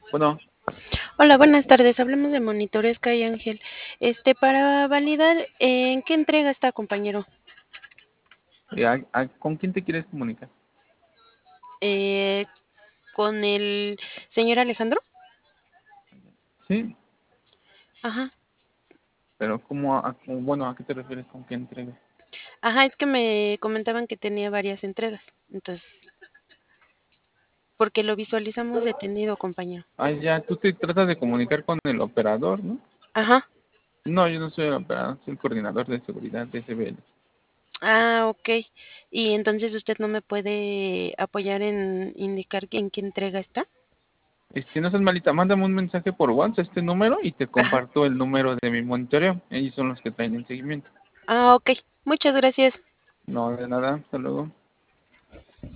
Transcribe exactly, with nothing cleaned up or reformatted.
Bueno, Hola, buenas tardes. Hablamos de Monitores Sky Ángel. Este, para validar, ¿en qué entrega está, compañero? eh, ¿a- a- ¿con quién te quieres comunicar? Eh, ¿con el señor Alejandro? Sí, Ajá. pero ¿cómo, a, cómo- bueno, ¿a qué te refieres con qué entrega? Ajá, es que me comentaban que tenía varias entregas. Entonces, porque lo visualizamos detenido, compañero. Ah, ya, tú te tratas de comunicar con el operador, ¿no? Ajá. No, yo no soy el operador, soy el coordinador de seguridad de S B L. Ah, ok. Y entonces usted no me puede apoyar en indicar en qué entrega está. Este, no seas malita, mándame un mensaje por WhatsApp a este número y te Ajá. comparto el número de mi monitoreo. Ellos son los que traen el seguimiento. Ah, ok. Muchas gracias. No, de nada, hasta luego.